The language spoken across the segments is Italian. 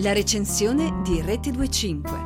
La recensione di Rete25.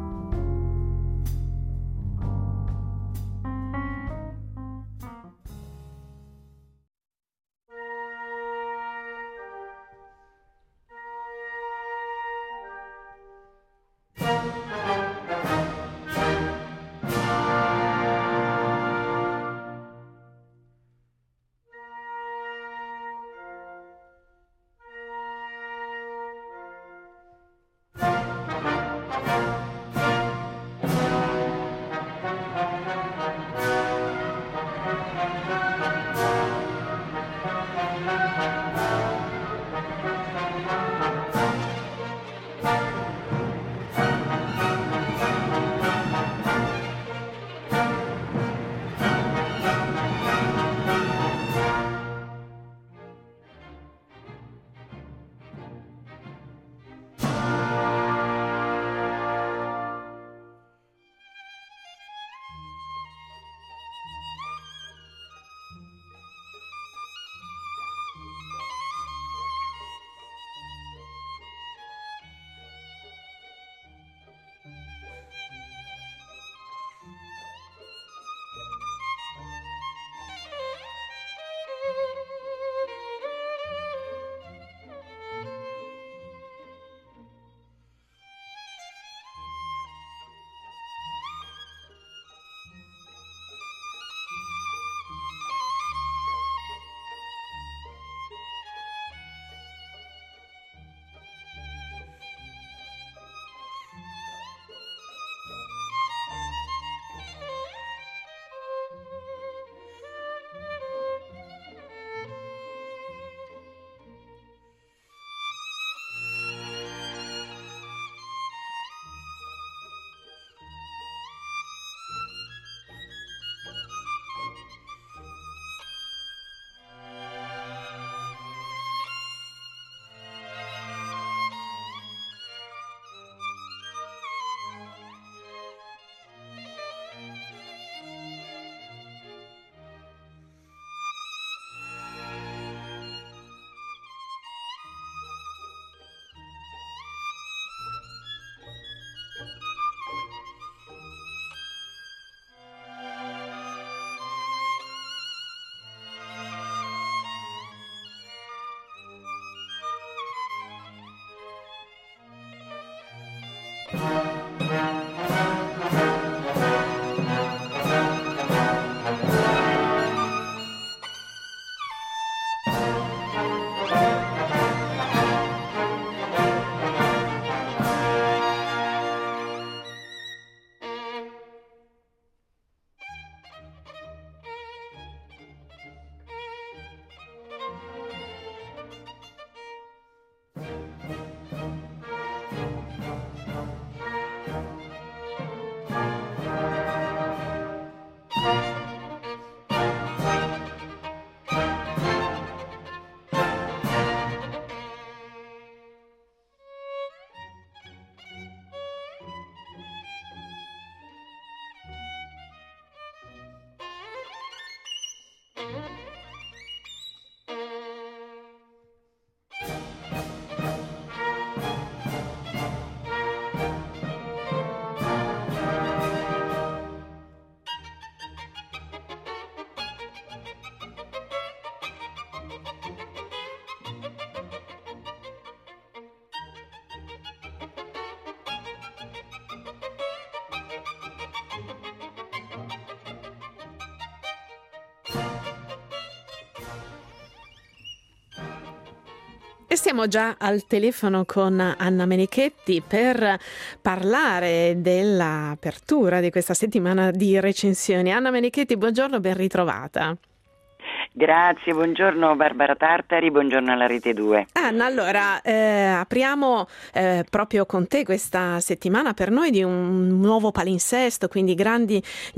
E siamo già al telefono con Anna Menichetti per parlare dell'apertura di questa settimana di recensioni. Anna Menichetti, buongiorno, ben ritrovata. Grazie, buongiorno Barbara Tartari, buongiorno alla Rete 2. Anna, allora apriamo proprio con te questa settimana per noi di un nuovo palinsesto, quindi grandi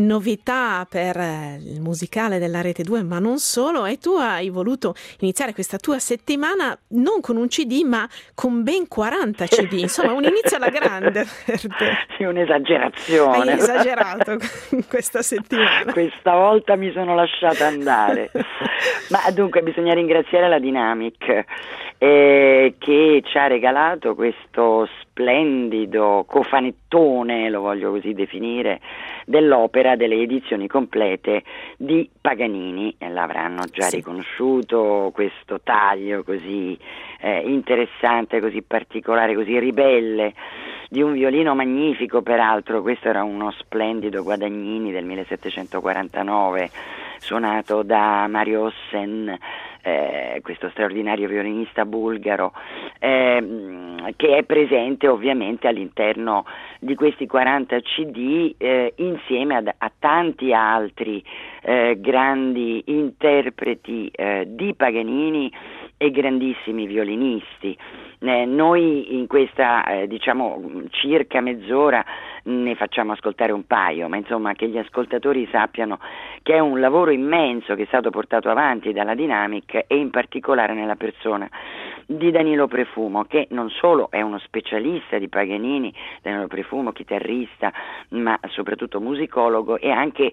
novità per il musicale della Rete 2, ma non solo, e tu hai voluto iniziare questa tua settimana non con un CD ma con ben 40 CD, insomma un inizio alla grande per te. Sì, un'esagerazione. Hai esagerato questa settimana. Questa volta mi sono lasciata andare. Ma dunque bisogna ringraziare la Dynamic che ci ha regalato questo splendido cofanettone, lo voglio così definire, dell'opera, delle edizioni complete di Paganini. L'avranno già riconosciuto, questo taglio così interessante, così particolare, così ribelle, di un violino magnifico. Peraltro questo era uno splendido Guadagnini del 1749, suonato da Mario Ossen, questo straordinario violinista bulgaro, che è presente ovviamente all'interno di questi 40 CD, insieme a tanti altri grandi interpreti di Paganini e grandissimi violinisti. Noi in questa circa mezz'ora ne facciamo ascoltare un paio, ma insomma che gli ascoltatori sappiano che è un lavoro immenso che è stato portato avanti dalla Dynamic, e in particolare nella persona di Danilo Prefumo, che non solo è uno specialista di Paganini, Danilo Prefumo chitarrista, ma soprattutto musicologo, e anche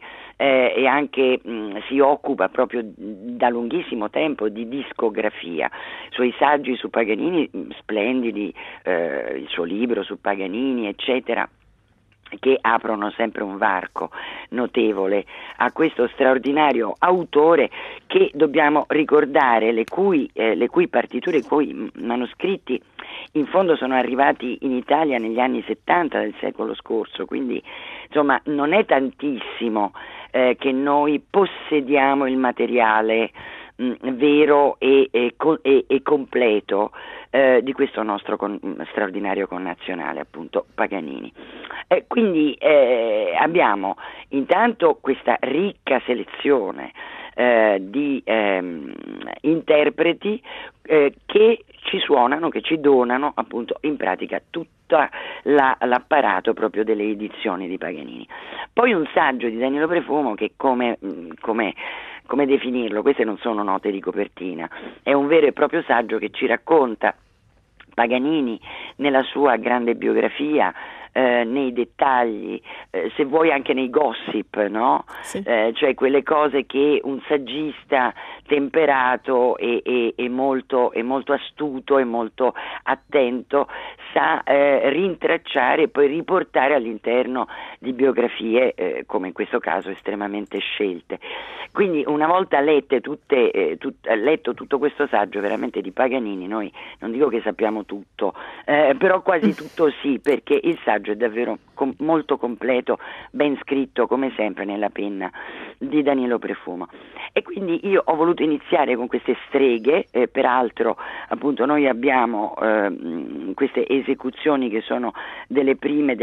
si occupa proprio da lunghissimo tempo di discografia. I suoi saggi su Paganini splendidi, il suo libro su Paganini, eccetera, che aprono sempre un varco notevole a questo straordinario autore, che dobbiamo ricordare, le cui partiture, i cui manoscritti in fondo sono arrivati in Italia negli anni 70 del secolo scorso, quindi insomma non è tantissimo che noi possediamo il materiale vero e completo di questo nostro straordinario connazionale, appunto Paganini. Quindi abbiamo intanto questa ricca selezione di interpreti che ci suonano, che ci donano appunto in pratica tutto l'apparato proprio delle edizioni di Paganini. Poi un saggio di Danilo Prefumo che come definirlo? Queste non sono note di copertina, è un vero e proprio saggio che ci racconta Paganini nella sua grande biografia, nei dettagli, se vuoi anche nei gossip, no? Sì. Cioè quelle cose che un saggista temperato e molto astuto e molto attento sa rintracciare e poi riportare all'interno di biografie, come in questo caso estremamente scelte. Quindi una volta letto tutto questo saggio veramente di Paganini, noi non dico che sappiamo tutto, però quasi tutto sì, perché il saggio è davvero molto completo, ben scritto come sempre nella penna di Danilo Prefumo. E quindi io ho voluto iniziare con queste streghe, peraltro appunto noi abbiamo queste esecuzioni che sono delle prime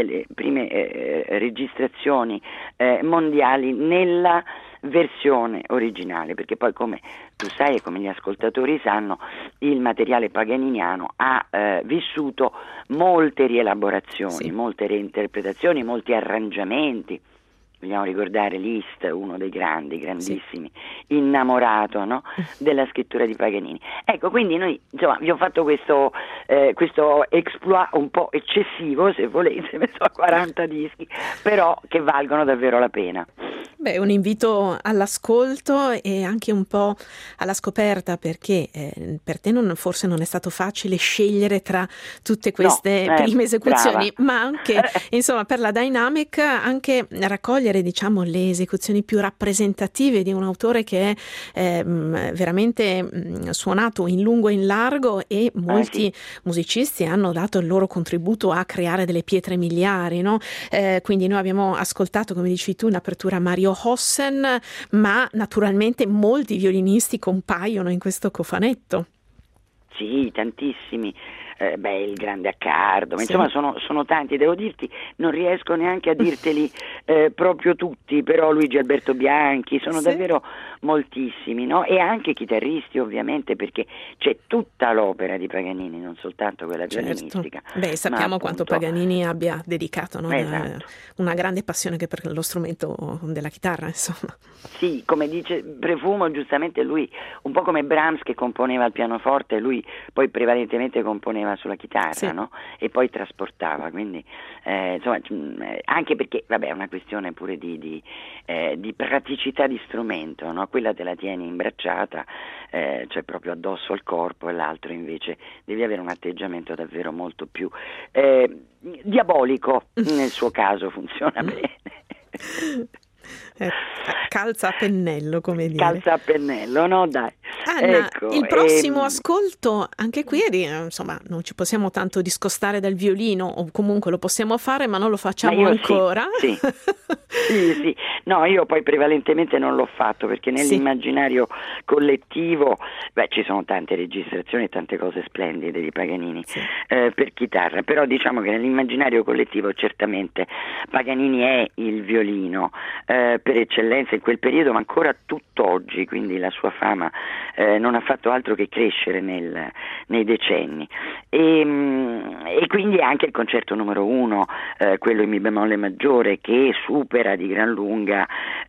registrazioni mondiali nella versione originale, perché poi, come tu sai e come gli ascoltatori sanno, il materiale paganiniano ha vissuto molte rielaborazioni, sì, molte reinterpretazioni, molti arrangiamenti. Vogliamo ricordare Liszt, uno dei grandissimi, sì, innamorato, no, della scrittura di Paganini. Ecco, quindi noi insomma vi ho fatto questo exploit un po' eccessivo, se volete, messo a 40 dischi, però che valgono davvero la pena. Beh, un invito all'ascolto e anche un po' alla scoperta, perché per te forse non è stato facile scegliere tra tutte queste prime esecuzioni, brava, ma anche insomma per la Dynamic anche raccogliere, diciamo, le esecuzioni più rappresentative di un autore che è veramente suonato in lungo e in largo, e molti musicisti hanno dato il loro contributo a creare delle pietre miliari, no? Quindi noi abbiamo ascoltato, come dici tu, in apertura Mario Ossen, ma naturalmente molti violinisti compaiono in questo cofanetto. Sì, tantissimi. Il grande Accardo, ma sì, insomma sono tanti, devo dirti, non riesco neanche a dirteli proprio tutti, però Luigi Alberto Bianchi, sono sì, davvero moltissimi, no? E anche chitarristi, ovviamente, perché c'è tutta l'opera di Paganini, non soltanto quella violinistica. Beh, sappiamo quanto Paganini abbia dedicato, no? Esatto. Una grande passione che per lo strumento della chitarra, insomma. Sì, come dice Prefumo, giustamente lui, un po' come Brahms che componeva al pianoforte, lui poi prevalentemente componeva sulla chitarra, sì, no? E poi trasportava, quindi insomma, anche perché vabbè è una questione pure di praticità di strumento, no? Quella te la tieni imbracciata, cioè proprio addosso al corpo, e l'altro invece devi avere un atteggiamento davvero molto più diabolico, nel suo caso funziona bene. Calza a pennello, come dire. Calza a pennello, no? Dai. Anna, Ecco, il prossimo ascolto, anche qui insomma non ci possiamo tanto discostare dal violino, o comunque lo possiamo fare ma non lo facciamo ancora. Sì. Sì. No, io poi prevalentemente non l'ho fatto, perché nell'immaginario collettivo ci sono tante registrazioni e tante cose splendide di Paganini per chitarra, però diciamo che nell'immaginario collettivo certamente Paganini è il violino per eccellenza in quel periodo, ma ancora tutt'oggi, quindi la sua fama non ha fatto altro che crescere nei decenni, e quindi anche il concerto numero 1, quello in mi bemolle maggiore, che supera di gran lunga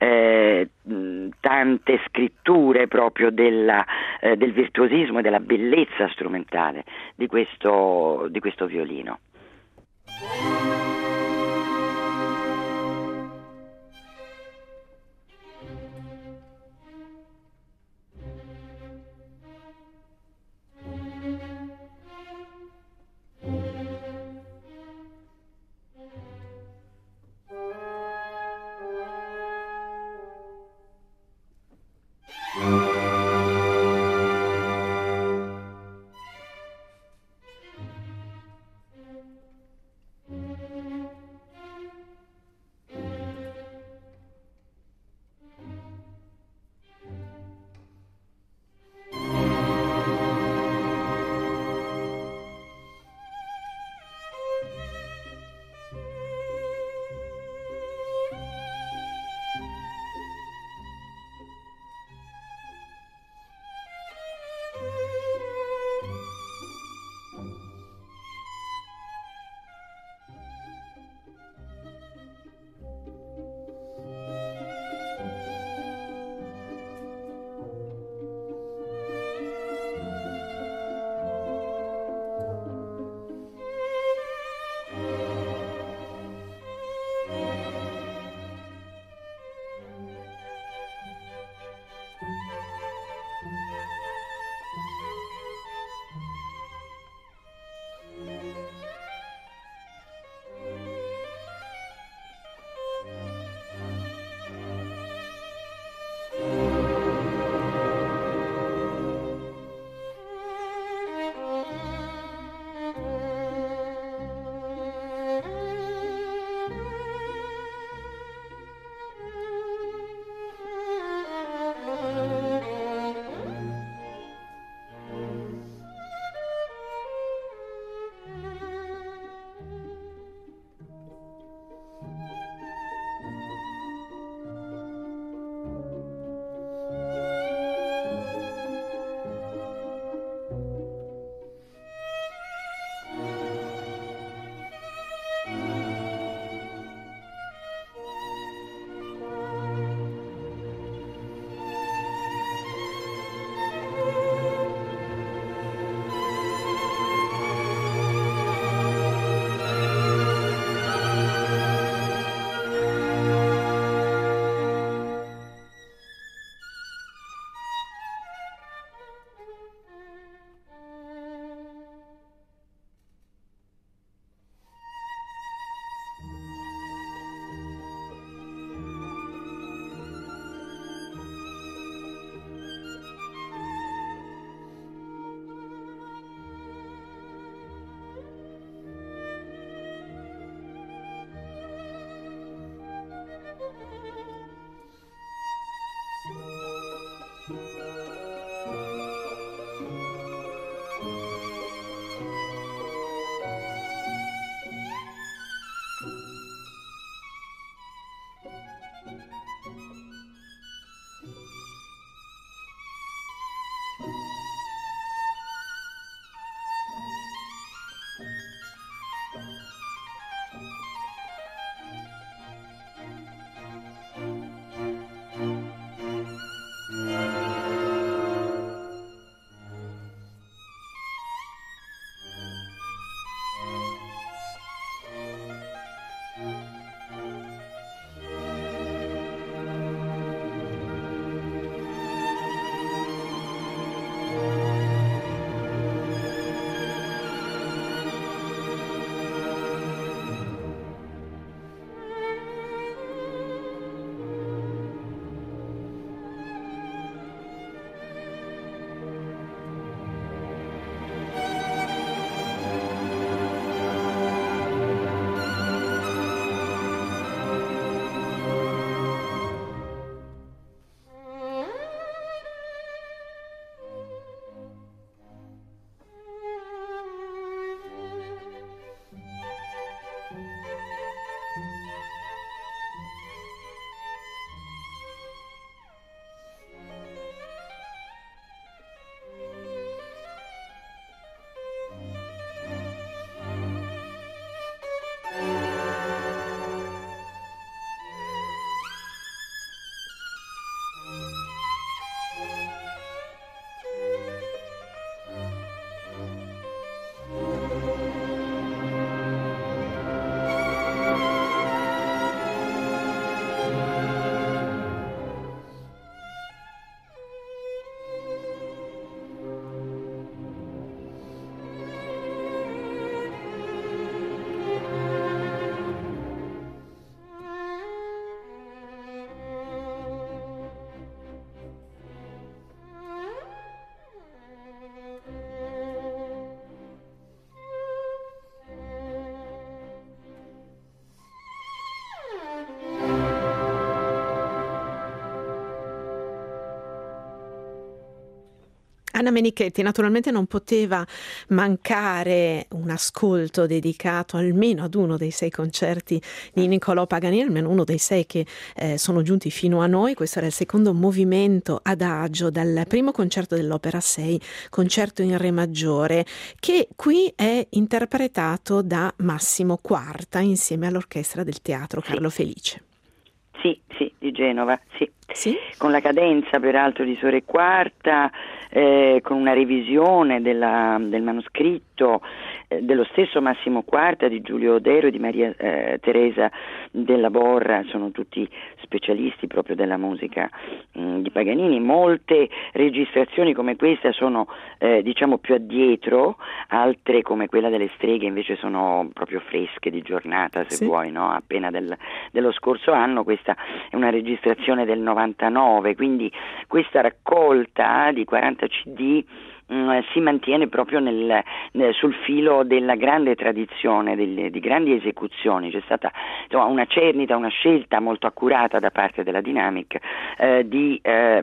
tante scritture proprio del virtuosismo e della bellezza strumentale di questo violino. Anna Menichetti, naturalmente non poteva mancare un ascolto dedicato almeno ad uno dei 6 concerti di Niccolò Paganini, almeno uno dei 6 che sono giunti fino a noi. Questo era il secondo movimento adagio dal primo concerto dell'Opera 6, concerto in Re maggiore, che qui è interpretato da Massimo Quarta insieme all'orchestra del Teatro Carlo Felice. Sì, di Genova, sì. Sì? Con la cadenza peraltro di Sore Quarta, con una revisione del manoscritto dello stesso Massimo Quarta, di Giulio Odero e di Maria Teresa della Borra, sono tutti specialisti proprio della musica di Paganini. Molte registrazioni come questa sono diciamo più addietro, altre come quella delle Streghe invece sono proprio fresche di giornata, se vuoi, no? Appena dello scorso anno. Questa è una registrazione del 99, quindi questa raccolta di 40 CD si mantiene proprio sul filo della grande tradizione di grandi esecuzioni. C'è stata una cernita, una scelta molto accurata da parte della Dynamic di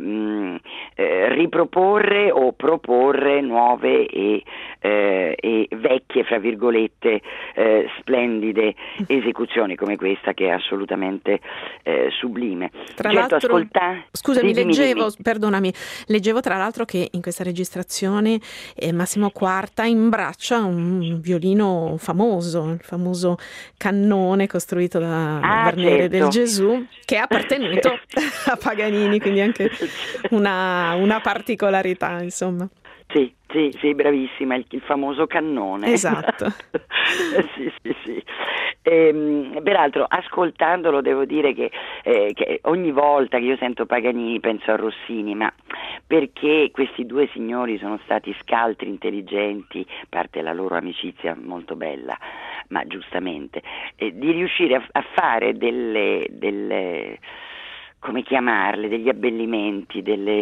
riproporre o proporre nuove e vecchie, fra virgolette, splendide esecuzioni come questa, che è assolutamente sublime. Tra l'altro, scusami, perdonami, leggevo tra l'altro che in questa registrazione Massimo Quarta imbraccia un violino famoso, il famoso cannone costruito da Guarnere del Gesù, che è appartenuto a Paganini, quindi anche una particolarità, insomma. Sì, bravissima, il famoso cannone. Esatto. Sì. Peraltro, ascoltandolo, devo dire che ogni volta che io sento Paganini penso a Rossini, ma perché questi due signori sono stati scaltri, intelligenti, a parte la loro amicizia molto bella, ma giustamente, di riuscire a fare delle come chiamarle, degli abbellimenti, dei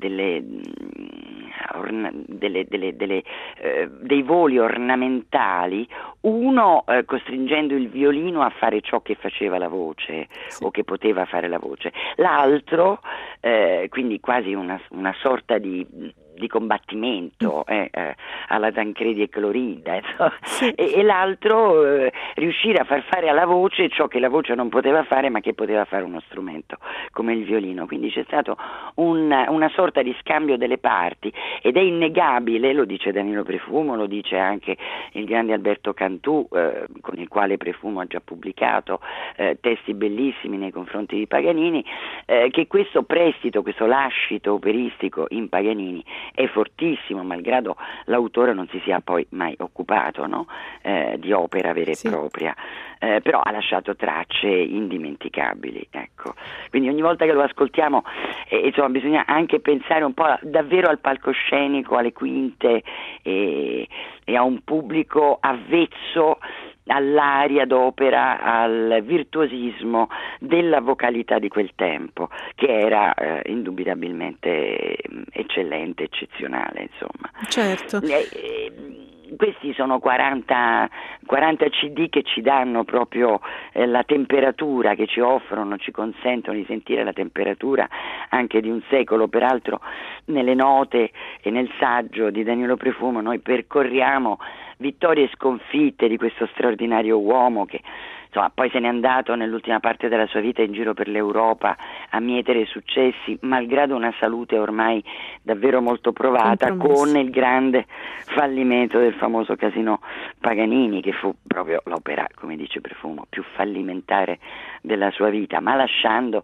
voli ornamentali, uno costringendo il violino a fare ciò che faceva la voce o che poteva fare la voce, l'altro quindi quasi una sorta di combattimento alla Tancredi e Clorinda, e l'altro riuscire a far fare alla voce ciò che la voce non poteva fare ma che poteva fare uno strumento come il violino. Quindi c'è stato una sorta di scambio delle parti, ed è innegabile, lo dice Danilo Prefumo, lo dice anche il grande Alberto Cantù, con il quale Prefumo ha già pubblicato testi bellissimi nei confronti di Paganini, che questo prestito, questo lascito operistico in Paganini è fortissimo, malgrado l'autore non si sia poi mai occupato, no? Di opera vera e propria, però ha lasciato tracce indimenticabili, ecco. Quindi ogni volta che lo ascoltiamo bisogna anche pensare un po' davvero al palcoscenico, alle quinte e a un pubblico avvezzo all'aria d'opera, al virtuosismo della vocalità di quel tempo, che era indubitabilmente eccellente, eccezionale, insomma. Certo. Questi sono 40 CD che ci danno proprio la temperatura, che ci offrono, ci consentono di sentire la temperatura anche di un secolo. Peraltro nelle note e nel saggio di Danilo Prefumo noi percorriamo vittorie e sconfitte di questo straordinario uomo che poi se n'è andato nell'ultima parte della sua vita in giro per l'Europa a mietere successi, malgrado una salute ormai davvero molto provata, con il grande fallimento del famoso Casino Paganini, che fu proprio l'opera, come dice Prefumo, più fallimentare della sua vita, ma lasciando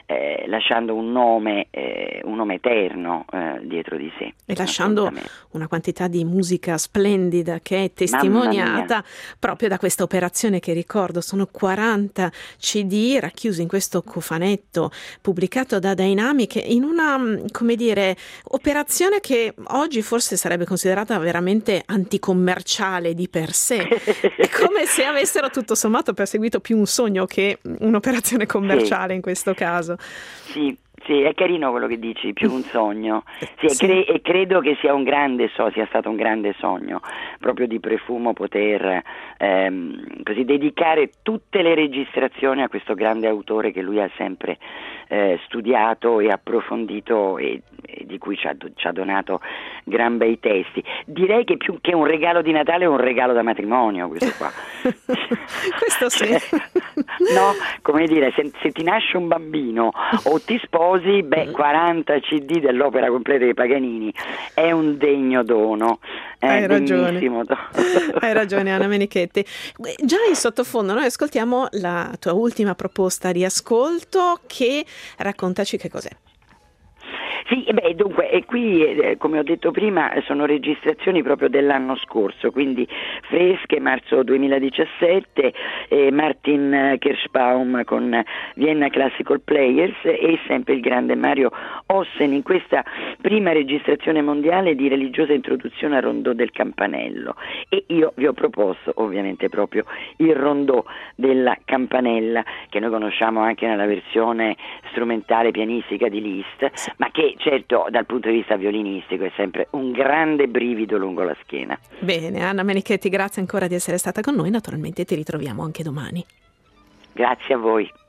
un nome eterno dietro di sé. E lasciando una quantità di musica splendida che è testimoniata proprio da questa operazione che ricordo. Sono 40 CD racchiusi in questo cofanetto pubblicato da Dynamic in una, operazione che oggi forse sarebbe considerata veramente anticommerciale di per sé. È come se avessero tutto sommato perseguito più un sogno che un'operazione commerciale in questo caso. Sì, è carino quello che dici, più un sogno. Sì, e credo che sia sia stato un grande sogno, proprio di Profumo, poter così dedicare tutte le registrazioni a questo grande autore che lui ha sempre studiato e approfondito e di cui ci ha donato gran bei testi. Direi che più che un regalo di Natale è un regalo da matrimonio questo qua. Questo sì. No, come dire, se ti nasce un bambino o ti sposi, 40 CD dell'opera completa di Paganini è un degno dono. Hai ragione. Dono. Hai ragione, Anna Menichetti. Già in sottofondo noi ascoltiamo la tua ultima proposta di ascolto, che raccontaci che cos'è. Sì, dunque, qui come ho detto prima sono registrazioni proprio dell'anno scorso, quindi fresche, marzo 2017, Martin Kirschbaum con Vienna Classical Players e sempre il grande Mario Ossen in questa prima registrazione mondiale di religiosa introduzione al rondò del campanello, e io vi ho proposto ovviamente proprio il rondò della campanella, che noi conosciamo anche nella versione strumentale pianistica di Liszt, ma che certo dal punto di vista violinistico è sempre un grande brivido lungo la schiena. Bene, Anna Menichetti, grazie ancora di essere stata con noi, naturalmente ti ritroviamo anche domani. Grazie a voi.